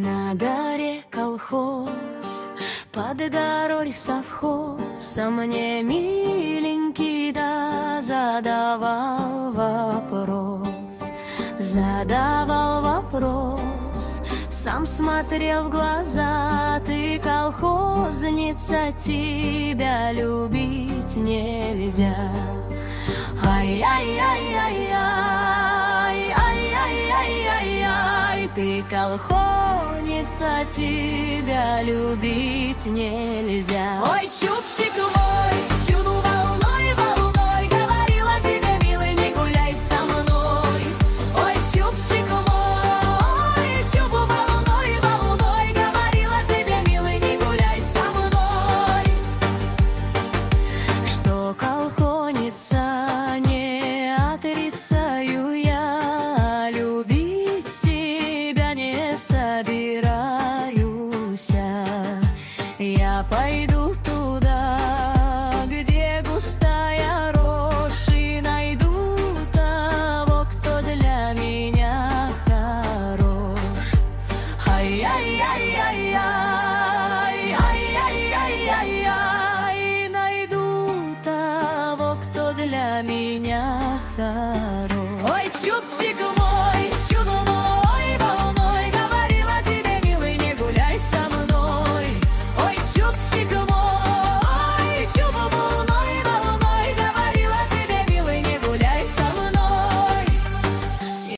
На горе колхоз, под горой совхоз, а мне миленький да задавал вопрос, сам смотрел в глаза. Ты колхозница, тебя любить нельзя. Ай-яй-яй-яй-яй, ай-яй-яй-яй-яй, ты колхозница, тебя любить нельзя. Ой, чубчик мой, чудо